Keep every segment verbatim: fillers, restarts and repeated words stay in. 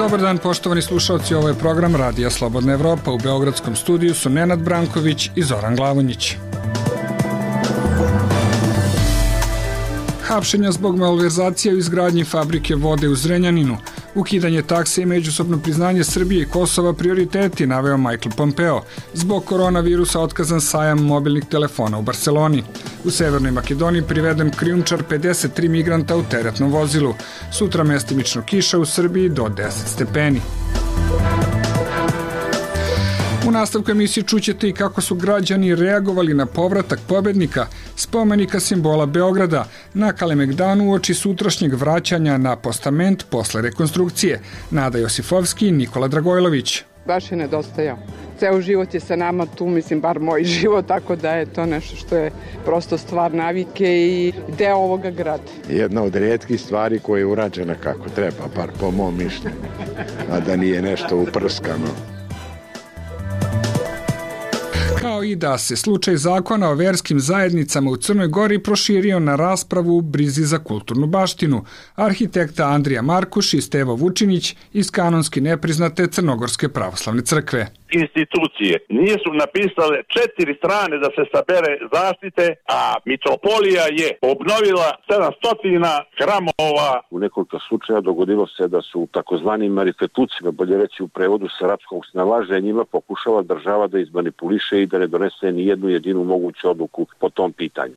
Dobar dan, poštovani slušalci, ovo je program Radija Slobodna Evropa. U beogradskom studiju su Nenad Branković i Zoran Glavonjić. Hapšenja zbog malverzacija u izgradnji fabrike vode u Zrenjaninu, ukidanje takse i međusobno priznanje Srbije i Kosova prioriteti, naveo Michael Pompeo. Zbog koronavirusa otkazan sajam mobilnih telefona u Barceloni. U Severnoj Makedoniji priveden krijumčar pedeset tri migranta u teretnom vozilu. Sutra mestimično kiša, u Srbiji do deset stepeni. U nastavku emisije čućete i kako su građani reagovali na povratak pobednika, spomenika simbola Beograda, na Kalemegdanu uoči sutrašnjeg vraćanja na postament posle rekonstrukcije. Nada Josifovski i Nikola Dragojlović. Baš je nedostajao. Ceo život je sa nama tu, mislim, bar moj život, tako da je to nešto što je prosto stvar navike i deo ovoga grada. Jedna od rijetkih stvari koja je urađena kako treba, bar po mom mišljenju, a da nije nešto uprskano. Kao i da se slučaj zakona o verskim zajednicama u Crnoj Gori proširio na raspravu u brizi za kulturnu baštinu. Arhitekta Andrija Markuš i Stevo Vučinić iz kanonski nepriznate Crnogorske pravoslavne crkve. Institucije nisu napisale četiri strane da se sabere zaštite, a mitropolija je obnovila sedamsto hramova. U nekoliko slučaja dogodilo se da su takozvanim marifetucima, bolje reći u prevodu sa arapskog snalaže, njima pokušava država da izmanipuliše i da ne donese ni jednu jedinu moguću odluku po tom pitanju.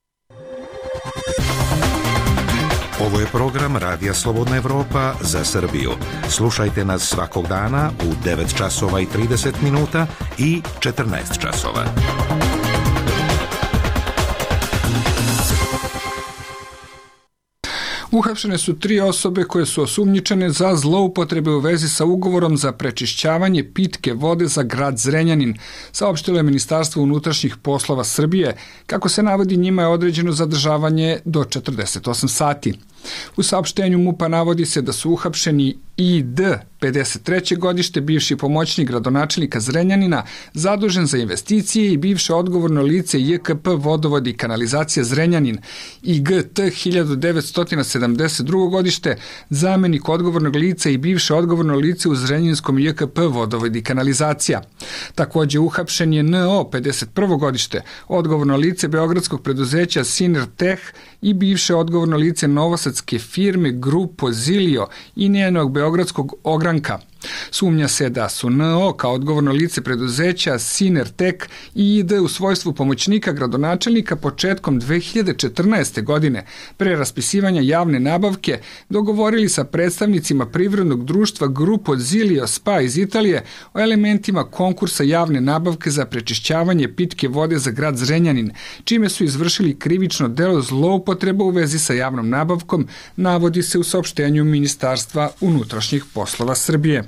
Ovo je program Radija Slobodna Evropa za Srbiju. Slušajte nas svakog dana u devet časova i trideset minuta i četrnaest časova. Uhapšene su tri osobe koje su osumnjičene za zloupotrebe u vezi sa ugovorom za prečišćavanje pitke vode za grad Zrenjanin, saopštilo je Ministarstvo unutrašnjih poslova Srbije. Kako se navodi, njima je određeno zadržavanje do četrdeset osam sati. U saopštenju MUP-a navodi se da su uhapšeni I D, pedeset treće godište, bivši pomoćnik gradonačelnika Zrenjanina, zadužen za investicije, i bivše odgovorno lice J K P Vodovod i kanalizacija Zrenjanin, i G T hiljadu devetsto sedamdeset drugo godište, zamenik odgovornog lica i bivše odgovorno lice u Zrenjaninskom J K P Vodovod i kanalizacija. Takođe uhapšen je N O, pedeset prvo godište, odgovorno lice beogradskog preduzeća Sinerteh i bivše odgovorno lice novosadske firme Grupo Zilio i njenog beogradskog ogranka. Sumnja se da su N O kao odgovorno lice preduzeća Sinertek i I D u svojstvu pomoćnika gradonačelnika početkom dve hiljade četrnaeste. godine pre raspisivanja javne nabavke dogovorili sa predstavnicima privrednog društva Grupo Zilio Spa iz Italije o elementima konkursa javne nabavke za prečišćavanje pitke vode za grad Zrenjanin, čime su izvršili krivično delo zloupotreba u vezi sa javnom nabavkom, navodi se u saopštenju Ministarstva unutrašnjih poslova Srbije.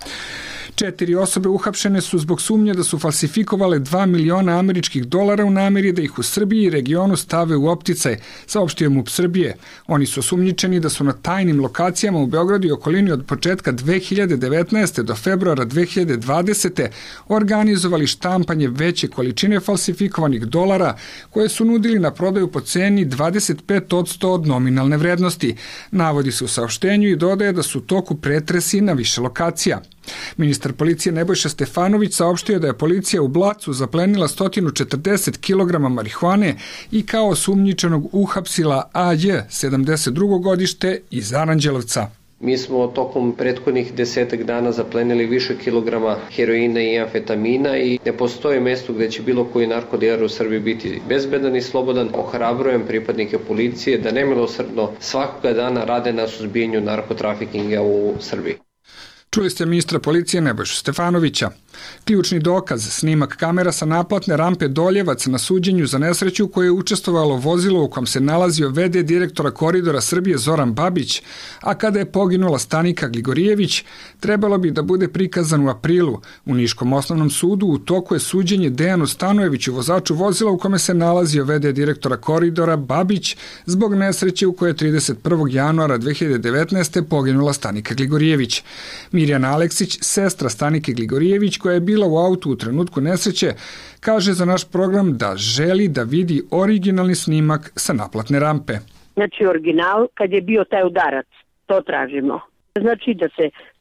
Četiri osobe uhapšene su zbog sumnje da su falsifikovale dva miliona američkih dolara u nameri da ih u Srbiji i regionu stave u opticaj, saopštio MUP Srbije. Oni su osumnjičeni da su na tajnim lokacijama u Beogradu i okolini od početka dve hiljade devetnaeste. do februara dve hiljade dvadesete. organizovali štampanje veće količine falsifikovanih dolara koje su nudili na prodaju po ceni dvadeset pet posto od nominalne vrednosti. Navodi se u saopštenju i dodaje da su u toku pretresi na više lokacija. Ministar policije Nebojša Stefanović saopštio da je policija u Blacu zaplenila sto četrdeset kilograma marihuane i kao osumnjičenog uhapsila A J, sedamdeset drugo godište, iz Aranđelovca. Mi smo tokom prethodnih desetak dana zaplenili više kilograma heroina i amfetamina i ne postoji mesto gde će bilo koji narkodilar u Srbiji biti bezbedan i slobodan. Ohrabrujem pripadnike policije da nemilosrdno svakoga dana rade na suzbijanju narkotrafikinga u Srbiji. Čuli ste ministra policije Nebojšu Stefanovića. Ključni dokaz, snimak kamera sa naplatne rampe Doljevac na suđenju za nesreću koje je učestvovalo vozilo u kom se nalazio V D direktora Koridora Srbije Zoran Babić, a kada je poginula Stanika Gligorijević, trebalo bi da bude prikazan u aprilu. U Niškom osnovnom sudu u toku je suđenje Dejanu Stanojeviću, vozaču vozila u kome se nalazio V D direktora Koridora Babić, zbog nesreće u kojoj je trideset prvog januara dve hiljade devetnaeste. poginula Stanika Gligorijević. Mirjana Aleksić, sestra Stanike Gligorijević, koja je bila u autu u trenutku nesreće, kaže za naš program da želi da vidi originalni snimak sa naplatne rampe. Znači original kad je bio taj udarac, to tražimo. Znači da se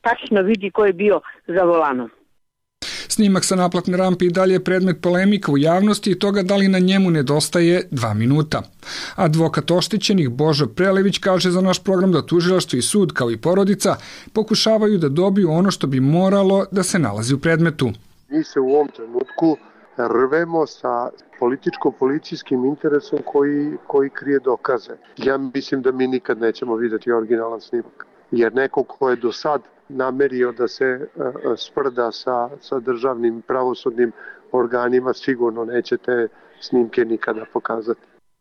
tačno vidi ko je bio za volanom. Snimak sa naplatne rampe i dalje je predmet polemika u javnosti i toga da li na njemu nedostaje dva minuta. Advokat oštećenih Božo Prelević kaže za naš program da tužilaštvo i sud kao i porodica pokušavaju da dobiju ono što bi moralo da se nalazi u predmetu. Mi se u ovom trenutku rvemo sa političko-policijskim interesom koji, koji krije dokaze. Ja mislim da mi nikad nećemo vidjeti originalan snimak. Jer neko ko je do sad namerio da se uh, sprda sa, sa državnim pravosudnim organima, sigurno neće te snimke nikada pokazati.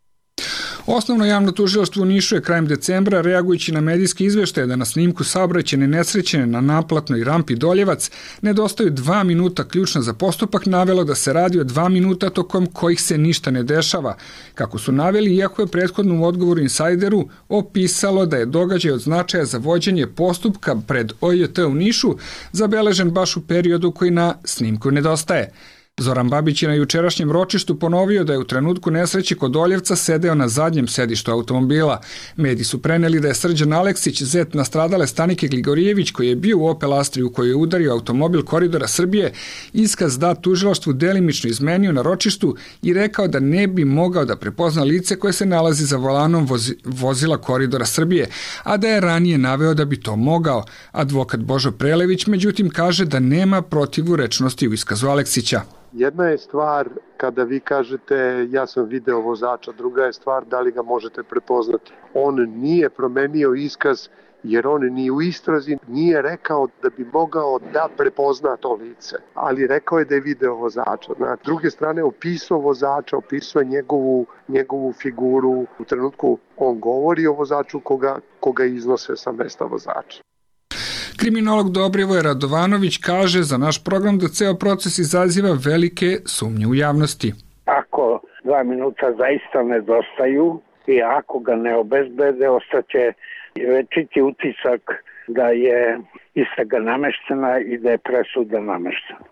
Osnovno javno tužilaštvo u Nišu je krajem decembra, reagujući na medijski izveštaje da na snimku saobraćajne nesreće na naplatnoj rampi Doljevac nedostaju dva minuta ključna za postupak, navelo da se radi o dva minuta tokom kojih se ništa ne dešava. Kako su naveli, iako je prethodno u odgovoru Insajderu opisalo da je događaj od značaja za vođenje postupka pred O J T u Nišu zabeležen baš u periodu koji na snimku nedostaje. Zoran Babić je na jučerašnjem ročištu ponovio da je u trenutku nesreće kod Doljevca sedeo na zadnjem sedištu automobila. Mediji su preneli da je Srđan Aleksić, zet nastradale Stanike Gligorijević, koji je bio u Opel Astri u kojoj je udario automobil Koridora Srbije, iskaz dat tužilaštvu delimično izmenio na ročištu i rekao da ne bi mogao da prepozna lice koje se nalazi za volanom vozi, vozila Koridora Srbije, a da je ranije naveo da bi to mogao. Advokat Božo Prelević međutim kaže da nema protivurečnosti u iskazu Aleksića. Jedna je stvar kada vi kažete ja sam video vozača, druga je stvar da li ga možete prepoznati. On nije promenio iskaz jer on ni u istrazi nije rekao da bi mogao da prepozna to lice, ali rekao je da je video vozača. Na druge strane opisao vozača, opisao njegovu, njegovu figuru. U trenutku on govori o vozaču koga, koga iznose sa mesta vozača. Kriminolog Dobrivoje Radovanović kaže za naš program da ceo proces izaziva velike sumnje u javnosti. Ako dva minuta zaista nedostaju i ako ga ne obezbede, ostaće večiti utisak da je istraga nameštena i da je presuda nameštena.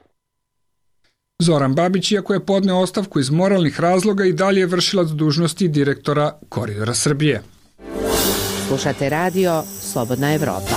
Zoran Babić, iako je podneo ostavku iz moralnih razloga, i dalje je vršilac dužnosti direktora Koridora Srbije. Slušate radio Slobodna Evropa.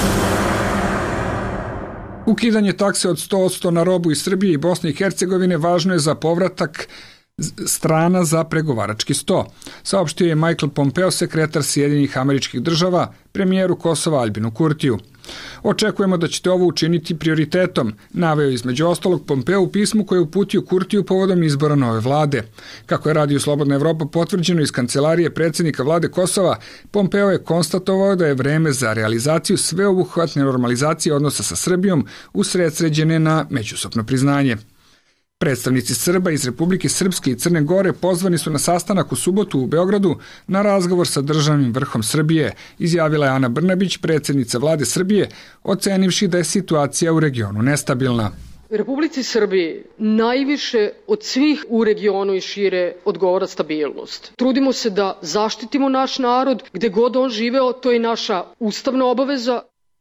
Ukidanje takse od sto posto na robu iz Srbije i Bosne i Hercegovine važno je za povratak strana za pregovarački sto. Saopštio je Michael Pompeo, sekretar Sjedinjenih Američkih Država, premijeru Kosova Albinu Kurtiju. Očekujemo da ćete ovo učiniti prioritetom, naveo između ostalog Pompeo u pismu koje je uputio Kurtiju povodom izbora nove vlade. Kako je radio Slobodna Evropa potvrđeno iz kancelarije predsjednika vlade Kosova, Pompeo je konstatovao da je vreme za realizaciju sveobuhvatne normalizacije odnosa sa Srbijom usredsređene na međusobno priznanje. Predstavnici Srba iz Republike Srpske i Crne Gore pozvani su na sastanak u subotu u Beogradu na razgovor sa državnim vrhom Srbije, izjavila je Ana Brnabić, predsjednica vlade Srbije, ocenivši da je situacija u regionu nestabilna. Republici Srbiji najviše od svih u regionu i šire odgovara stabilnost. Trudimo se da zaštitimo naš narod, gde god on živeo, to je naša ustavna obaveza.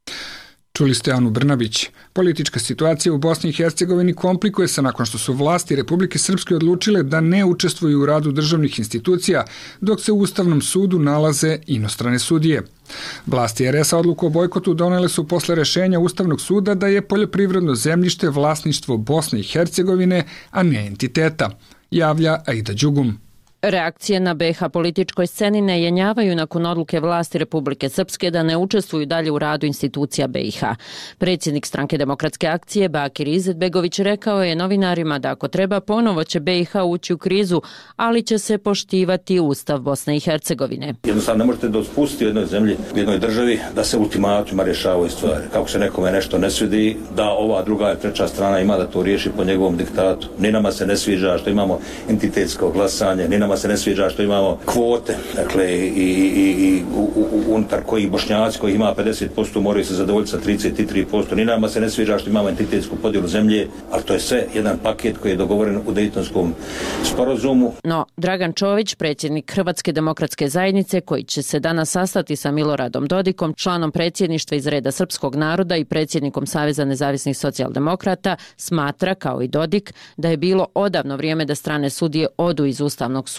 Čuli ste Anu Brnabić. Politička situacija u Bosni i Hercegovini komplikuje se nakon što su vlasti Republike Srpske odlučile da ne učestvuju u radu državnih institucija, dok se u Ustavnom sudu nalaze inostrane sudije. Vlasti er es a odluku o bojkotu donele su posle rešenja Ustavnog suda da je poljoprivredno zemljište vlasništvo Bosne i Hercegovine, a ne entiteta, javlja Aida Đugum. Reakcije na be ha političkoj sceni ne jenjavaju nakon odluke vlasti Republike Srpske da ne učestvuju dalje u radu institucija be ha. Predsjednik Stranke demokratske akcije Bakir Izetbegović rekao je novinarima da ako treba ponovo će be ha ući u krizu, ali će se poštivati Ustav Bosne i Hercegovine. Jednostavno ne možete da spustiti u jednoj zemlji, u jednoj državi da se ultimatima rješavaju stvari. Kako se nekome nešto ne svidi, da ova druga i treća strana ima da to riješi po njegovom diktatu. Ni nama se ne sviđa što imamo entitetsko glasanje, ni nama se ne sviđa što imamo kvote, dakle i, i, i u, u, unutar kojih Bošnjaci koji ima pedeset posto moraju se zadovoljiti sa trideset tri posto. Ni nama se ne sviđa što imamo entitetsku podjelu zemlje, ali to je sve jedan paket koji je dogovoren u Dejtonskom sporazumu. No, Dragan Čović, predsjednik Hrvatske demokratske zajednice, koji će se danas sastati sa Miloradom Dodikom, članom predsjedništva iz reda srpskog naroda i predsjednikom Saveza nezavisnih socijaldemokrata, smatra, kao i Dodik, da je bilo odavno vrijeme da strane sudije odu iz Ustavnog suda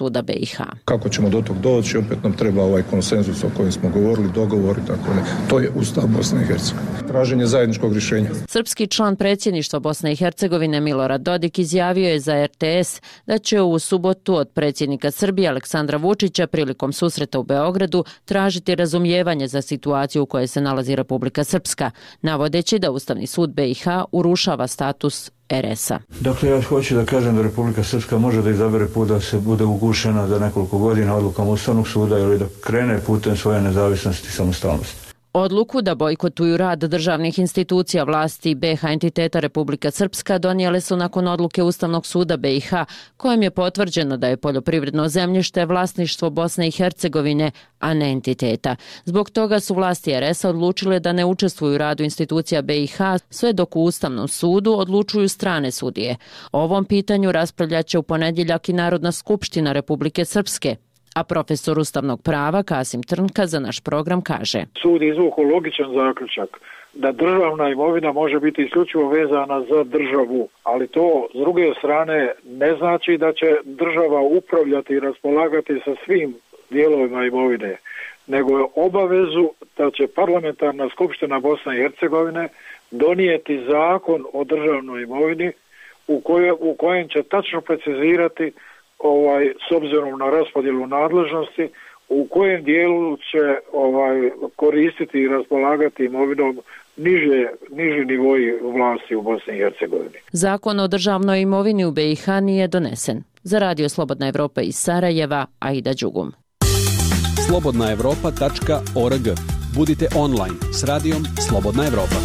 suda B i H. Kako ćemo do tog doći, opet nam treba ovaj konsenzus o kojem smo govorili, dogovor i tako ne. To je Ustav Bosne i Hercegovine. Traženje zajedničkog rješenja. Srpski član predsjedništva Bosne i Hercegovine Milorad Dodik izjavio je za R T S da će u subotu od predsjednika Srbije Aleksandra Vučića prilikom susreta u Beogradu tražiti razumijevanje za situaciju u kojoj se nalazi Republika Srpska, navodeći da Ustavni sud B i H urušava status R S-a. Dakle, ja hoću da kažem da Republika Srpska može da izabere put da se bude ugušena za nekoliko godina odlukom Ustavnog suda ili da krene putem svoje nezavisnosti i samostalnosti. Odluku da bojkotuju rad državnih institucija vlasti B H entiteta Republika Srpska donijele su nakon odluke Ustavnog suda B i H, kojem je potvrđeno da je poljoprivredno zemljište vlasništvo Bosne i Hercegovine, a ne entiteta. Zbog toga su vlasti R S-a odlučile da ne učestvuju u radu institucija B i H sve dok u Ustavnom sudu odlučuju strane sudije. O ovom pitanju raspravljaće u ponedjeljak i Narodna skupština Republike Srpske, a profesor ustavnog prava Kasim Trnka za naš program kaže: Sud izvuku logičan zaključak da državna imovina može biti isključivo vezana za državu, ali to s druge strane ne znači da će država upravljati i raspolagati sa svim dijelovima imovine, nego je obavezu da će parlamentarna skupština Bosne i Hercegovine donijeti zakon o državnoj imovini u, koje, u kojem će tačno precizirati ovaj s obzirom na raspodjelu nadležnosti u kojem dijelu će ovaj koristiti i raspolagati imovinom niže niži nivoi vlasti u Bosni i Hercegovini. Zakon o državnoj imovini u B i H nije donesen. Za Radio Slobodna Evropa iz Sarajeva, Aida Đugum. slobodna evropa tačka org. Budite online s radijom Slobodna Evropa.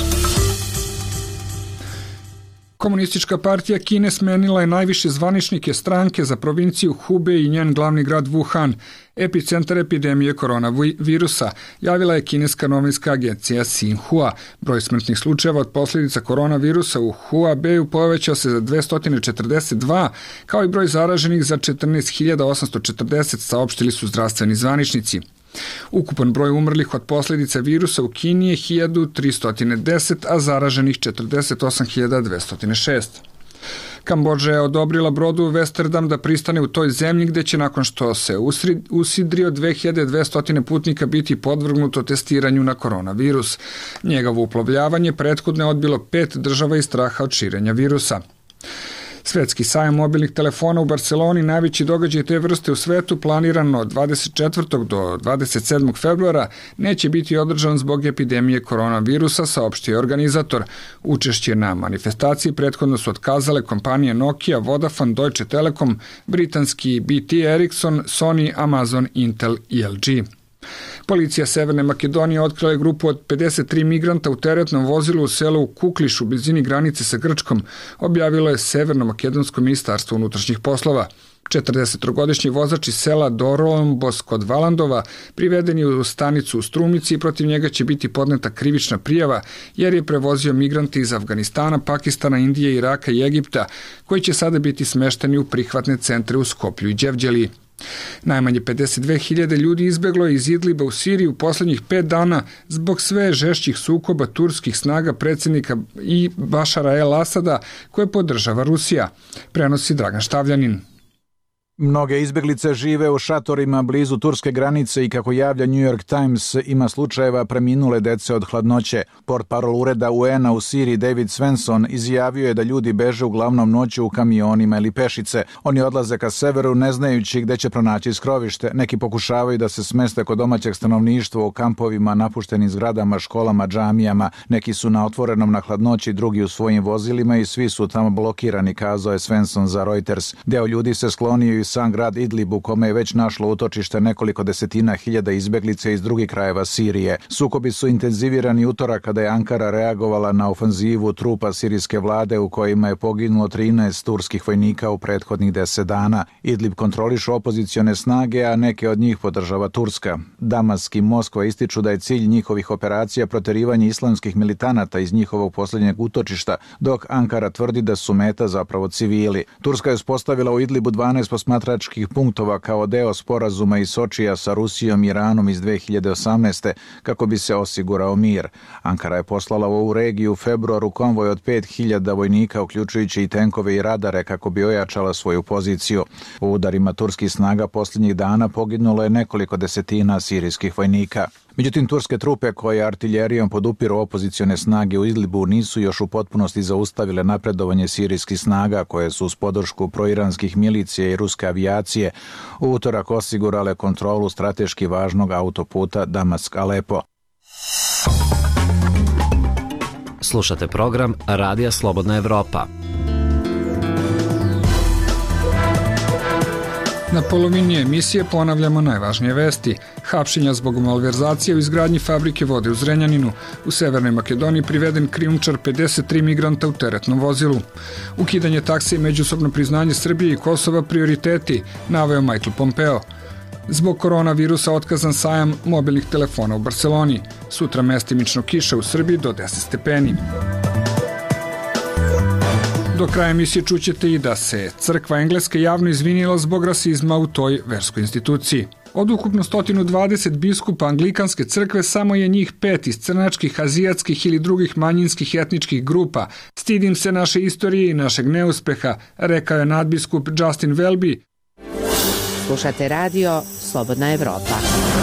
Komunistička partija Kine smenila je najviše zvaničnike stranke za provinciju Hubei i njen glavni grad Wuhan, epicentar epidemije koronavirusa, javila je kineska novinska agencija Xinhua. Broj smrtnih slučajeva od posljedica koronavirusa u Hubeiu povećao se za dvesta četrdeset dva, kao i broj zaraženih za četrnaest hiljada osamsto četrdeset, saopštili su zdravstveni zvaničnici. Ukupan broj umrlih od posljedica virusa u Kini je hiljadu tristo deset, a zaraženih četrdeset osam hiljada dvesta šest. Kambodža je odobrila brodu Westerdam da pristane u toj zemlji gdje će nakon što se usidrio dve hiljade dvesta putnika biti podvrgnuto testiranju na koronavirus. Njegovo uplovljavanje prethodno je odbilo pet država iz straha od širenja virusa. Svetski sajam mobilnih telefona u Barceloni, najveći događaj te vrste u svetu, planiran od dvadeset četvrtog do dvadeset sedmog februara, neće biti održan zbog epidemije koronavirusa, saopštio je organizator. Učešće na manifestaciji prethodno su otkazale kompanije Nokia, Vodafone, Deutsche Telekom, britanski B T, Ericsson, Sony, Amazon, Intel i L G. Policija Severne Makedonije otkrila je grupu od pedeset tri migranta u teretnom vozilu u selu Kukliš u blizini granice sa Grčkom, objavilo je Severno-makedonsko ministarstvo unutrašnjih poslova. četrdesettrogodišnji vozač iz sela Dorombos kod Valandova priveden je u stanicu u Strumici i protiv njega će biti podneta krivična prijava jer je prevozio migrante iz Afganistana, Pakistana, Indije, Iraka i Egipta, koji će sada biti smešteni u prihvatne centre u Skoplju i Đevđeliji. Najmanje pedeset dve hiljade ljudi izbeglo je iz Idliba u Siriji u posljednjih pet dana zbog sve žešćih sukoba turskih snaga predsjednika i Bašara el Asada koje podržava Rusija, prenosi Dragan Štavljanin. Mnoge izbjeglice žive u šatorima blizu turske granice i kako javlja New York Times ima slučajeva preminule dece od hladnoće. Portparol ureda U N-a u Siriji David Svensson izjavio je da ljudi beže uglavnom noću u kamionima ili pešice. Oni odlaze ka severu ne znajući gde će pronaći skrovište. Neki pokušavaju da se smeste kod domaćeg stanovništva u kampovima, napuštenim zgradama, školama, džamijama. Neki su na otvorenom na hladnoći, drugi u svojim vozilima i svi su tamo blokirani, kazao je Svensson za Reuters. Deo ljudi se sklonio i sam grad Idlib u kome je već našlo utočište nekoliko desetina hiljada izbjeglica iz drugih krajeva Sirije. Sukobi su intenzivirani utorak kada je Ankara reagovala na ofanzivu trupa sirijske vlade u kojima je poginulo trinaest turskih vojnika u prethodnih deset dana. Idlib kontrolišu opozicione snage, a neke od njih podržava Turska. Damask i Moskva ističu da je cilj njihovih operacija proterivanje islamskih militanata iz njihovog posljednjeg utočišta, dok Ankara tvrdi da su meta zapravo civili. Turska je uspostavila u Idlibu dvanaest posmatračkih posmatračkih punktova kao deo sporazuma iz Sočija sa Rusijom i Iranom iz dve hiljade osamnaeste. kako bi se osigurao mir. Ankara je poslala u ovu regiju u februaru konvoj od pet hiljada vojnika, uključujući i tenkove i radare, kako bi ojačala svoju poziciju. U udarima turskih snaga posljednjih dana poginulo je nekoliko desetina sirijskih vojnika. Međutim, turske trupe koje artiljerijom podupiru opozicione snage u Idlibu nisu još u potpunosti zaustavile napredovanje sirijskih snaga koje su uz podršku proiranskih milicija i ruske avijacije u utorak osigurale kontrolu strateški važnog autoputa Damask-Alepo. Slušate program Radija Slobodna Evropa. Na polovini emisije ponavljamo najvažnije vesti. Hapšenja zbog malverzacije u izgradnji fabrike vode u Zrenjaninu. U Severnoj Makedoniji priveden krijumčar pedeset tri migranta u teretnom vozilu. Ukidanje takse i međusobno priznanje Srbije i Kosova prioriteti, naveo Michael Pompeo. Zbog koronavirusa otkazan sajam mobilnih telefona u Barceloni. Sutra mestimično kiša u Srbiji do deset stepeni. Do kraja emisije čućete i da se crkva Engleske javno izvinila zbog rasizma u toj verskoj instituciji. Od ukupno sto dvadeset biskupa Anglikanske crkve samo je njih pet iz crnačkih, azijatskih ili drugih manjinskih etničkih grupa. Stidim se naše istorije i našeg neuspeha, rekao je nadbiskup Justin Welby. Slušate radio Slobodna Evropa.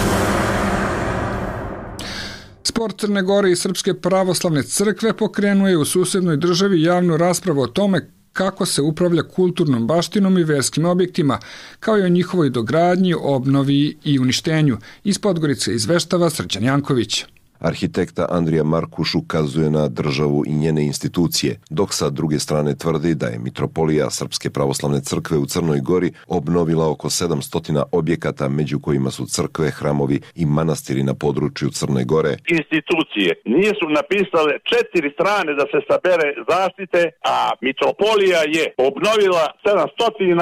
Sport Crne Gore i Srpske pravoslavne crkve pokrenuo je u susednoj državi javnu raspravu o tome kako se upravlja kulturnom baštinom i verskim objektima, kao i o njihovoj dogradnji, obnovi i uništenju. Iz Podgorice izveštava Srđan Janković. Arhitekta Andrija Markuš ukazuje na državu i njene institucije, dok sa druge strane tvrdi da je Mitropolija Srpske pravoslavne crkve u Crnoj Gori obnovila oko sedamsto objekata, među kojima su crkve, hramovi i manastiri na području Crne Gore. Institucije nisu napisale četiri strane da se sabere zaštite, a Mitropolija je obnovila sedamsto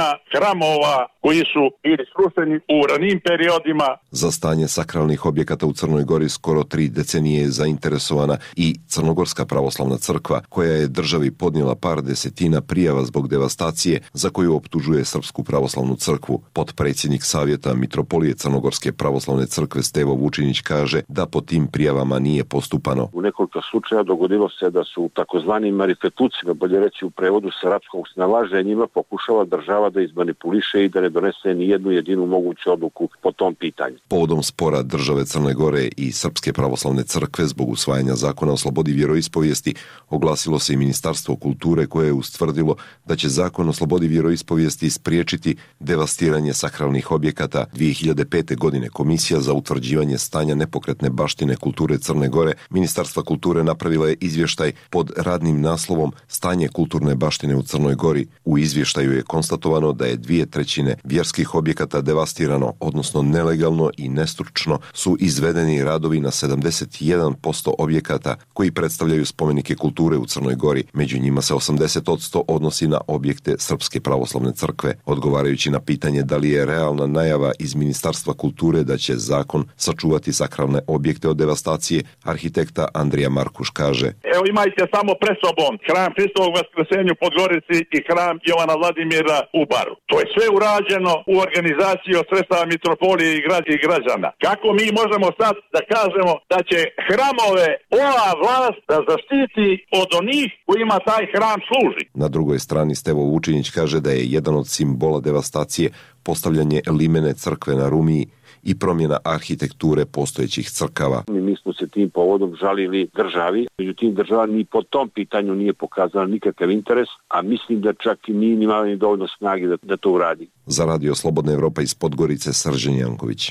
hramova koji su bili srušeni u ranijim periodima. Za stanje sakralnih objekata u Crnoj Gori skoro tri decenije je zainteresovana i Crnogorska pravoslavna crkva, koja je državi podnijela par desetina prijava zbog devastacije za koju optužuje Srpsku pravoslavnu crkvu. Potpredsjednik Savjeta Mitropolije Crnogorske pravoslavne crkve Stevo Vučinić kaže da po tim prijavama nije postupano. U nekoliko slučaja dogodilo se da su takozvani marifetucima, bolje reći u prevodu srpskog snalaženjima, pokušala država da izmanipuliše i da ne donese ni jednu jedinu moguću odluku po tom pitanju. Povodom spora države Crne Gore i Srpske pravoslavne crkve zbog usvajanja zakona o slobodi vjeroispovijesti oglasilo se i Ministarstvo kulture koje je ustvrdilo da će zakon o slobodi vjeroispovijesti spriječiti devastiranje sakralnih objekata. dvije hiljade pete. godine Komisija za utvrđivanje stanja nepokretne baštine kulture Crne Gore Ministarstva kulture napravila je izvještaj pod radnim naslovom Stanje kulturne baštine u Crnoj Gori. U izvještaju je konstatovano da je dvije trećine vjerskih objekata devastirano, odnosno nelegalno i nestručno su izvedeni radovi na sedamdeset jedan posto objekata koji predstavljaju spomenike kulture u Crnoj Gori. Među njima se osamdeset posto odnosi na objekte Srpske pravoslavne crkve. Odgovarajući na pitanje da li je realna najava iz Ministarstva kulture da će zakon sačuvati sakralne objekte od devastacije, arhitekta Andrija Markuš kaže: Evo imajte samo pred sobom hram Hristovog Vaskrsenja u Podgorici i hram Jovana Vladimira u Baru. To je sve urađeno u organizaciji od sredstava Mitropolije i građana. Kako mi možemo sad da kažemo da će hramove ova vlast da zaštiti od onih kojima taj hram služi? Na drugoj strani Stevo Vučinić kaže da je jedan od simbola devastacije postavljanje limene crkve na Rumiji i promjena arhitekture postojećih crkava. Mi smo se tim povodom žalili državi, međutim država ni po tom pitanju nije pokazala nikakav interes, a mislim da čak i nije imala ni dovoljno snage da, da to uradi. Za Radio Slobodna Evropa iz Podgorice, Srđan Janković.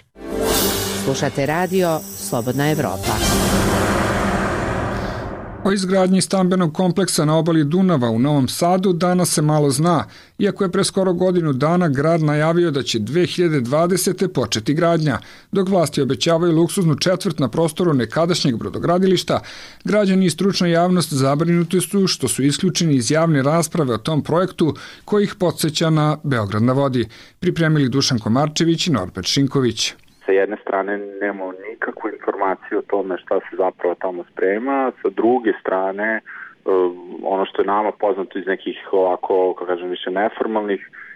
Slušate radio Slobodna Evropa. O izgradnji stambenog kompleksa na obali Dunava u Novom Sadu danas se malo zna, iako je pre skoro godinu dana grad najavio da će dve hiljade dvadesete. početi gradnja. Dok vlasti obećavaju luksuznu četvrt na prostoru nekadašnjeg brodogradilišta, građani i stručna javnost zabrinuti su što su isključeni iz javne rasprave o tom projektu koji ih podsjeća na Beograd na vodi. Pripremili Dušan Komarčević i Norbert Šinković. Sa jedne strane nemamo nikakvu informaciju o tome šta se zapravo tamo sprema, sa druge strane ono što je nama poznato iz nekih ovako, kako kažem, više neformalnih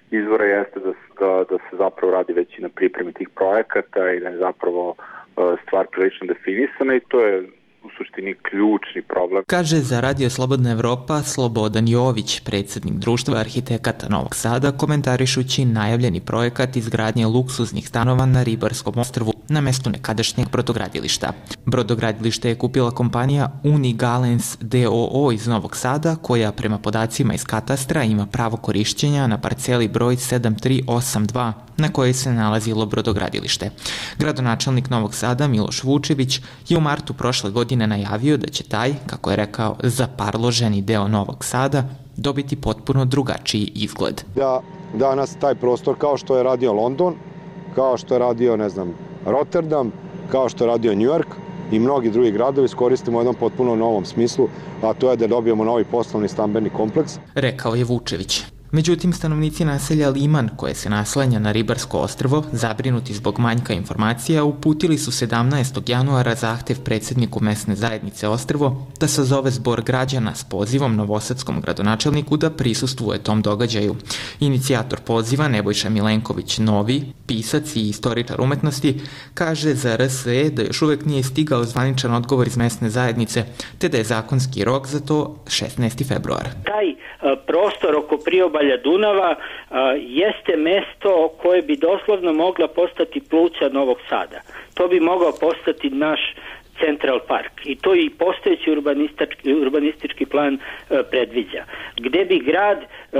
izvora jeste da, da, da se zapravo radi već i na pripremi tih projekata i da je zapravo stvar prilično definisana i to je u suštini ključni problem. Kaže za Radio Slobodna Evropa Slobodan Jović, predsjednik Društva arhitekata Novog Sada, komentarišući najavljeni projekat izgradnje luksuznih stanova na Ribarskom ostrvu na mestu nekadašnjeg brodogradilišta. Brodogradilište je kupila kompanija Unigalens d o o iz Novog Sada, koja prema podacima iz katastra ima pravo korišćenja na parceli broj sedam tri osam dva na kojoj se nalazilo brodogradilište. Gradonačelnik Novog Sada Miloš Vučević je u martu prošle godine najavio da će taj, kako je rekao, zaparloženi deo Novog Sada dobiti potpuno drugačiji izgled. Da danas taj prostor, kao što je radio London, kao što je radio, ne znam, Rotterdam, kao što je radio New York i mnogi drugi gradovi, iskoristimo u jednom potpuno novom smislu, a to je da dobijemo novi poslovni stambeni kompleks. Rekao je Vučević. Međutim, stanovnici naselja Liman, koje se naslanja na Ribarsko ostrvo, zabrinuti zbog manjka informacija, uputili su sedamnaestog januara zahtev predsjedniku mesne zajednice ostrvo da sazove zbor građana s pozivom novosadskom gradonačelniku da prisustvuje tom događaju. Inicijator poziva, Nebojša Milenković Novi, pisac i istoričar umetnosti, kaže za R S E da još uvek nije stigao zvaničan odgovor iz mesne zajednice, te da je zakonski rok za to šesnaesti februar. Taj prostor oko priobalja Dunava jeste mesto koje bi doslovno mogla postati pluća Novog Sada. To bi mogao postati naš Central Park i to i postojeći urbanistički, urbanistički plan predviđa. Gde bi grad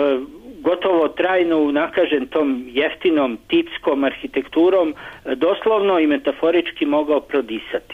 gotovo trajno unakažen tom jeftinom tipskom arhitekturom doslovno i metaforički mogao prodisati.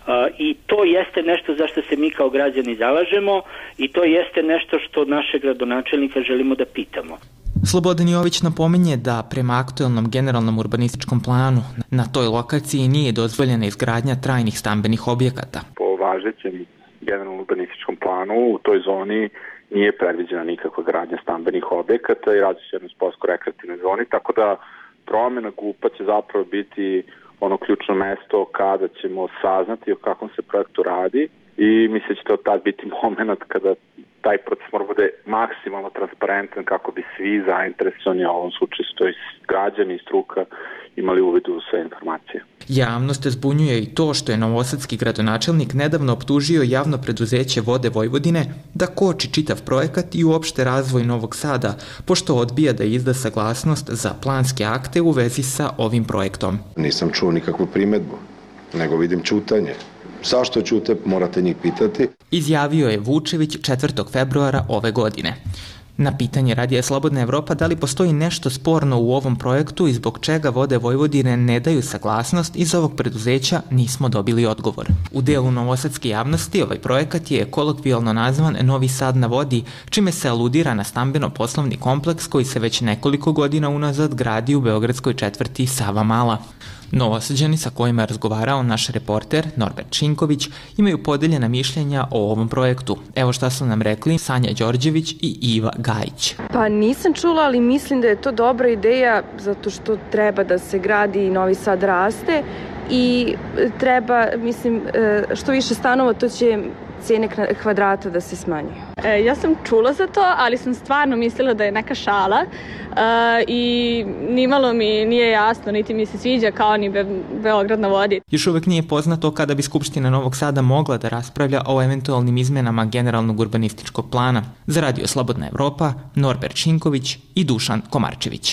I to jeste nešto za što se mi kao građani zalažemo i to jeste nešto što našeg gradonačelnika želimo da pitamo. Slobodan Jović napominje da prema aktuelnom generalnom urbanističkom planu na toj lokaciji nije dozvoljena izgradnja trajnih stambenih objekata. Po važećem generalnom urbanističkom planu u toj zoni nije predviđena nikakva gradnja stambenih objekata i radi se jedno sportsko-rekreativne zoni, tako da promjena G U P-a će zapravo biti ono ključno mesto kada ćemo saznati o kakvom se projektu radi i mislim da će to tad biti moment kada taj proces mora bude maksimalno transparentan kako bi svi zainteresovani, a u ovom slučaju to i građani i struka imali uvid u sve informacije. Javnost zbunjuje i to što je novosadski gradonačelnik nedavno optužio javno preduzeće Vode Vojvodine da koči čitav projekat i uopšte razvoj Novog Sada, pošto odbija da izda saglasnost za planske akte u vezi sa ovim projektom. Nisam čuo nikakvu primedbu, nego vidim ćutanje. Zašto ćute, morate njih pitati. Izjavio je Vučević četvrtog februara ove godine. Na pitanje Radija Slobodna Evropa da li postoji nešto sporno u ovom projektu i zbog čega Vode Vojvodine ne daju saglasnost, iz ovog preduzeća nismo dobili odgovor. U delu novosadske javnosti ovaj projekat je kolokvijalno nazvan Novi Sad na vodi, čime se aludira na stambeno-poslovni kompleks koji se već nekoliko godina unazad gradi u beogradskoj četvrti Savamala. Novosađani sa kojima je razgovarao naš reporter Norbert Šinković imaju podeljena mišljenja o ovom projektu. Evo šta su nam rekli Sanja Đorđević i Iva Gajić. Pa nisam čula, ali mislim da je to dobra ideja zato što treba da se gradi i Novi Sad raste i treba, mislim, što više stanova to će cijene kvadrata da se smanjuju. E, ja sam čula za to, ali sam stvarno mislila da je neka šala e, i nimalo mi nije jasno, niti mi se sviđa kao ni Be Beograd na vodi. Još uvek nije poznato kada bi Skupština Novog Sada mogla da raspravlja o eventualnim izmenama generalnog urbanističkog plana. Za Radio Slobodna Evropa, Norbert Šinković i Dušan Komarčević.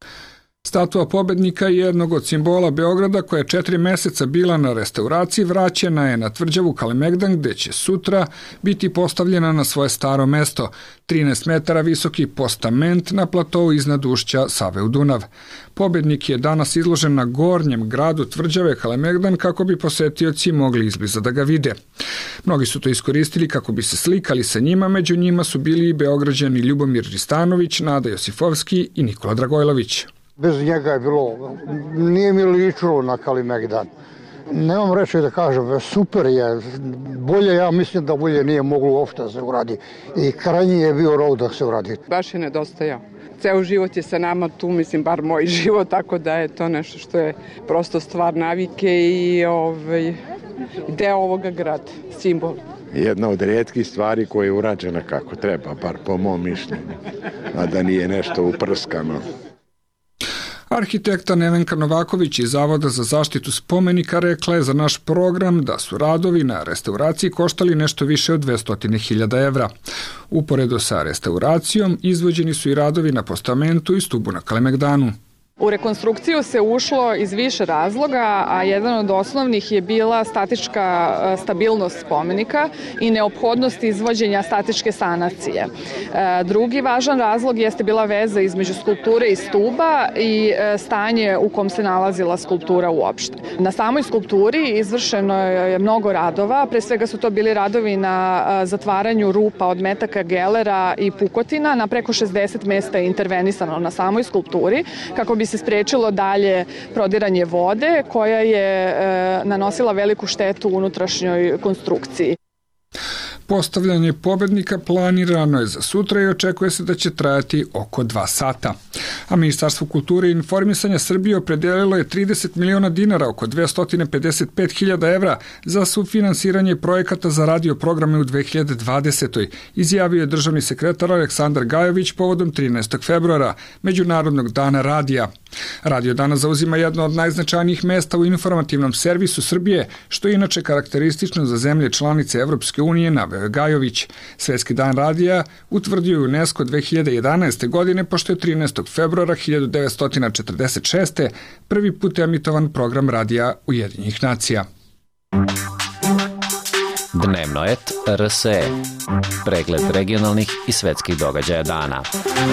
Statua pobednika je jednog od simbola Beograda koja je četiri meseca bila na restauraciji, vraćena je na tvrđavu Kalemegdan gde će sutra biti postavljena na svoje staro mesto, trinaest metara visoki postament na platovu iznad ušća Save u Dunav. Pobednik je danas izložen na gornjem gradu tvrđave Kalemegdan kako bi posetioci mogli izbliza da ga vide. Mnogi su to iskoristili kako bi se slikali sa njima, među njima su bili i Beograđani Ljubomir Ristanović, Nada Josifovski i Nikola Dragojlović. Bez njega je bilo, nije mi ličilo na Kalemegdan. Nemam reći da kažem, super je, bolje, ja mislim da bolje nije moglo uopšte se uradi. I krajnji je bio rok da se uradi. Baš je nedostajao. Ceo život je sa nama tu, mislim, bar moj život, tako da je to nešto što je prosto stvar navike i ovaj, deo ovoga grada, simbol. Jedna od rijetkih stvari koja je urađena kako treba, bar po mom mišljenju, a da nije nešto uprskano. Arhitekta Nevenka Novaković iz Zavoda za zaštitu spomenika rekla je za naš program da su radovi na restauraciji koštali nešto više od dvesta hiljada evra. Uporedo sa restauracijom izvođeni su i radovi na postamentu i stubu na Kalemegdanu. U rekonstrukciju se ušlo iz više razloga, a jedan od osnovnih je bila statička stabilnost spomenika i neophodnost izvođenja statičke sanacije. Drugi važan razlog jeste bila veza između skulpture i stuba i stanje u kom se nalazila skulptura uopšte. Na samoj skulpturi izvršeno je mnogo radova, pre svega su to bili radovi na zatvaranju rupa od metaka gelera i pukotina, na preko šezdeset mesta je intervenisano na samoj skulpturi, kako bi se sprečilo dalje prodiranje vode koja je e, nanosila veliku štetu unutrašnjoj konstrukciji. Postavljanje pobednika planirano je za sutra i očekuje se da će trajati oko dva sata. A Ministarstvo kulture i informisanja Srbije opredelilo je trideset miliona dinara, oko dvesta pedeset pet hiljada evra, za sufinansiranje projekata za radio programe u dve hiljade dvadesetoj. Izjavio je državni sekretar Aleksandar Gajović povodom trinaestog februara, Međunarodnog dana radija. Radio danas zauzima jedno od najznačajnijih mesta u informativnom servisu Srbije, što je inače karakteristično za zemlje članice Evropske unije, naveo je Gajović. Svetski dan radija utvrdio je UNESCO dve hiljade jedanaeste. godine, pošto je trinaestog februara hiljadu devetsto četrdeset šeste. prvi put emitovan program radija Ujedinjenih nacija. Dnevno et R S E. Pregled regionalnih i svetskih događaja dana.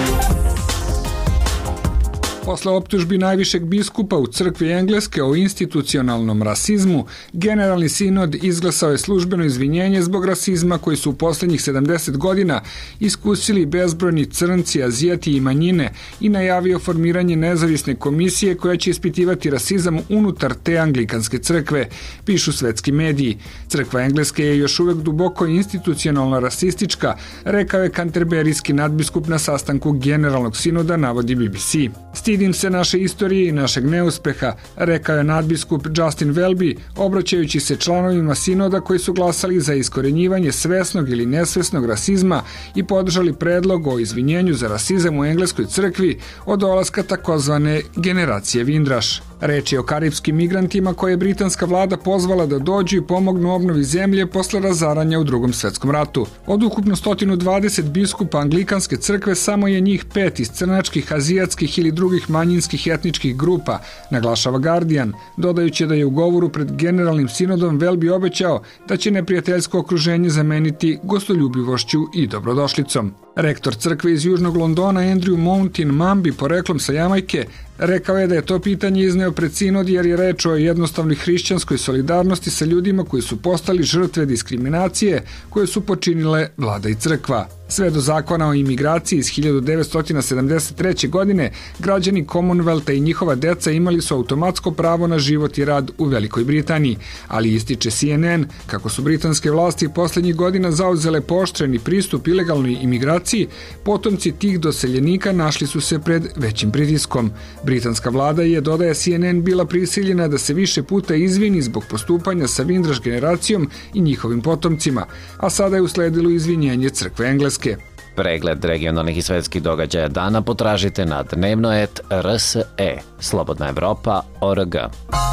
Posle optužbi najvišeg biskupa u crkvi Engleske o institucionalnom rasizmu, Generalni sinod izglasao je službeno izvinjenje zbog rasizma koji su u poslednjih sedamdeset godina iskusili bezbrojni crnci, azijati i manjine i najavio formiranje nezavisne komisije koja će ispitivati rasizam unutar te anglikanske crkve, pišu svetski mediji. Crkva Engleske je još uvek duboko institucionalno rasistička, rekao je kanterberijski nadbiskup na sastanku Generalnog sinoda, navodi B B C. Stidim se naše istorije i našeg neuspeha, rekao je nadbiskup Justin Welby, obraćajući se članovima sinoda koji su glasali za iskorenjivanje svesnog ili nesvesnog rasizma i podržali predlog o izvinjenju za rasizam u engleskoj crkvi od dolaska takozvane generacije Vindraš. Reč je o karipskim migrantima koje je britanska vlada pozvala da dođu i pomognu obnovi zemlje posle razaranja u Drugom svetskom ratu. Od ukupno sto dvadeset biskupa anglikanske crkve samo je njih pet iz crnačkih, azijatskih ili drugih manjinskih etničkih grupa, naglašava Guardian, dodajući da je u govoru pred Generalnim sinodom Welby obećao da će neprijateljsko okruženje zameniti gostoljubivošću i dobrodošlicom. Rektor crkve iz Južnog Londona Andrew Mountain Mambi, poreklom sa Jamajke, rekao je da je to pitanje izneo pred sinod jer je reč o jednostavnoj hrišćanskoj solidarnosti sa ljudima koji su postali žrtve diskriminacije koje su počinile vlada i crkva. Sve do zakona o imigraciji iz hiljadu devetsto sedamdeset treće. godine, građani Commonwealtha i njihova deca imali su automatsko pravo na život i rad u Velikoj Britaniji, ali ističe C N N kako su britanske vlasti poslednjih godina zauzele pooštreni pristup ilegalnoj imigraciji, potomci tih doseljenika našli su se pred većim pritiskom. Britanska vlada je, dodaje C N N, bila prisiljena da se više puta izvini zbog postupanja sa Vindraš generacijom i njihovim potomcima, a sada je usledilo izvinjenje crkve Engleske. Pregled regionalnih i svetskih događaja dana potražite na dnevno et R S E, Slobodna Evropa, O R G.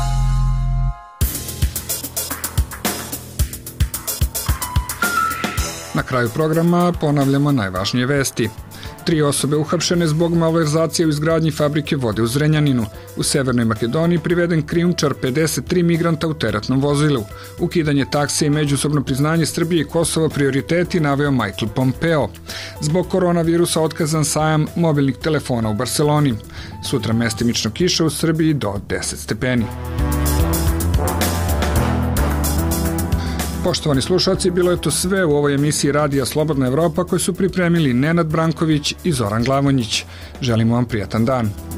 Na kraju programa ponavljamo najvažnije vesti. Tri osobe uhapšene zbog malverzacije u izgradnji fabrike vode u Zrenjaninu. U Severnoj Makedoniji priveden krijumčar pedeset tri migranta u teretnom vozilu. Ukidanje takse i međusobno priznanje Srbije i Kosova prioriteti, naveo Michael Pompeo. Zbog koronavirusa otkazan sajam mobilnih telefona u Barceloni. Sutra mestimično kiša u Srbiji do deset stepeni. Poštovani slušalci, bilo je to sve u ovoj emisiji Radija Slobodna Evropa koju su pripremili Nenad Branković i Zoran Glavonjić. Želimo vam prijatan dan.